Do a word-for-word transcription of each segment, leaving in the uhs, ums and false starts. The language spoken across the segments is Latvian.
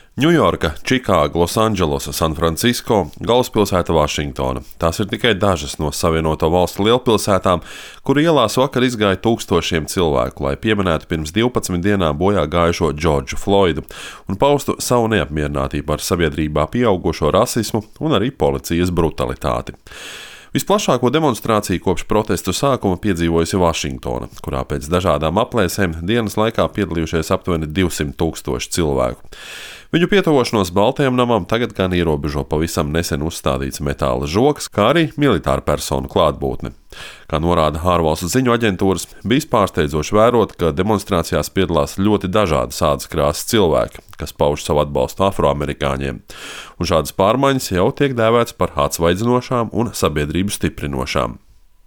Ņujorka, Čikāga, Losandželosa, Sanfrancisko, galvaspilsēta Vašingtona. Tās ir tikai dažas no Savienoto Valstu lielpilsētām, kur ielās vakar izgāja tūkstošiem cilvēku, lai pieminētu pirms divpadsmit dienām bojā gājušo Džordžu Floidu un paustu savu neapmierinātību ar sabiedrībā pieaugušo rasismu un arī policijas brutalitāti. Visplašāko demonstrāciju kopš protestu sākuma piedzīvojusi Vašingtona, kurā pēc dažādām aplēsēm dienas laikā piedalījušies aptuveni divsimt tūkstoši cilvēku. Viņu pietuvošanos Baltajam namam tagad gan ierobežo pavisam nesen uzstādīts metāla žoks, kā arī militāra personu klātbūtne. Kā norāda ārvalstu ziņu aģentūras, bijis pārsteidzoši vērot, ka demonstrācijās piedalās ļoti dažādas ādas krāsas cilvēki, kas pauž savu atbalstu afroamerikāņiem, un šādas pārmaiņas jau tiek dēvētas par atsvaidzinošām un sabiedrību stiprinošām.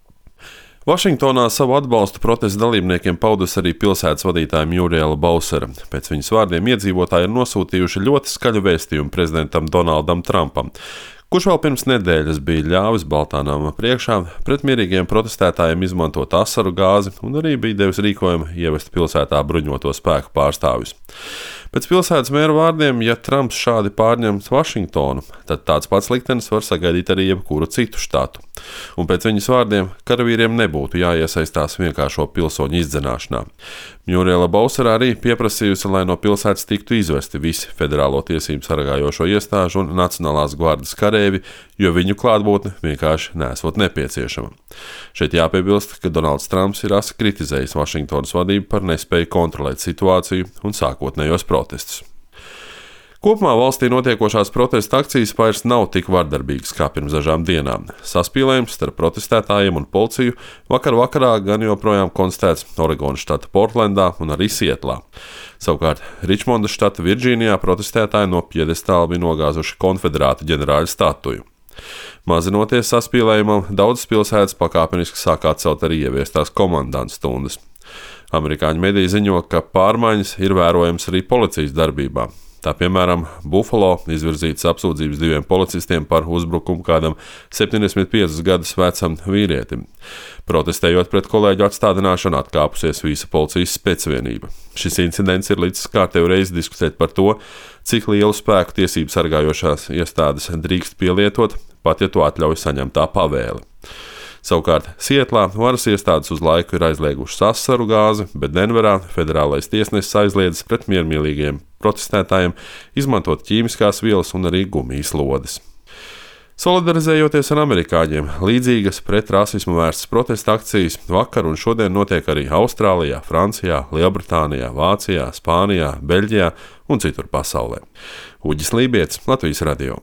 Vašingtonā savu atbalstu protesta dalībniekiem paudusi arī pilsētas vadītāja Muriela Bausera. Pēc viņas vārdiem iedzīvotāji ir nosūtījuši ļoti skaļu vēstījumu prezidentam Donaldam Trumpam, kurš vēl pirms nedēļas bija ļāvis Baltā nama priekšā pret mierīgiem protestētājiem izmantot asaru gāzi un arī bija devis rīkojumu ievest pilsētā bruņoto spēku pārstāvjus. Pēc pilsētas mēra vārdiem, ja Trumps šādi pārņems Vašingtonu, tad tāds pats liktenis var sagaidīt arī jebkuru citu štatu. Un pēc viņas vārdiem karavīriem nebūtu jāiesaistās vienkāršo pilsoņu izdzenāšanā. Muriela Bausera arī pieprasījusi, lai no pilsētas tiktu izvesti visi federālo tiesību sargājošo iestāžu un Nacionālās gvardes karēvi, jo viņu klātbūtne vienkārši nesot nepieciešama. Šeit jāpiebilst, ka Donalds Trumps ir asi kritizējis Vašingtonas vadību par nespēju kontrolēt situāciju un sākotnējos protestus. Kopumā valstī notiekošās protesta akcijas vairs nav tik vardarbīgas kā pirms dažām dienām. Saspīlējums starp protestētājiem un policiju vakar vakarā gan joprojām konstatēts Oregonas štata Portlendā un arī Sietlā. Savukārt Ričmondas štata Virdžīnijā protestētāji no pjedestāla bija nogāzuši konfederātu ģenerāļu statuju. Mazinoties saspīlējumam, daudzas pilsētas pakāpeniski sāk atcelt arī ieviestās komandantu stundas. Amerikāņu mediji ziņo, ka pārmaiņas ir vērojams arī policijas darbībā. Tā piemēram, Bufalo izvirzītas apsūdzības diviem policistiem par uzbrukumu kādam septiņdesmit piecus gadus vecam vīrietim. Protestējot pret kolēģu atstādināšanu, atkāpusies visa policijas specvienība. Šis incidents ir līdz kārtējo reizi diskutēt par to, cik lielu spēku tiesību sargājošās iestādes drīkst pielietot, pat ja to atļauj saņemtā pavēle. Savukārt Sietlā varas iestādes uz laiku ir aizliegušas asaru gāzi, bet Denverā federālais tiesnesis aizliedzis pret miermīlīgiem protestētājiem izmantot ķīmiskās vielas un arī gumijas lodes. Solidarizējoties ar amerikāņiem, līdzīgas pret rasismu vērstas protesta akcijas vakar un šodien notiek arī Austrālijā, Francijā, Lielbritānijā, Vācijā, Spānijā, Beļģijā un citur pasaulē. Uģis Lībietis, Latvijas radio.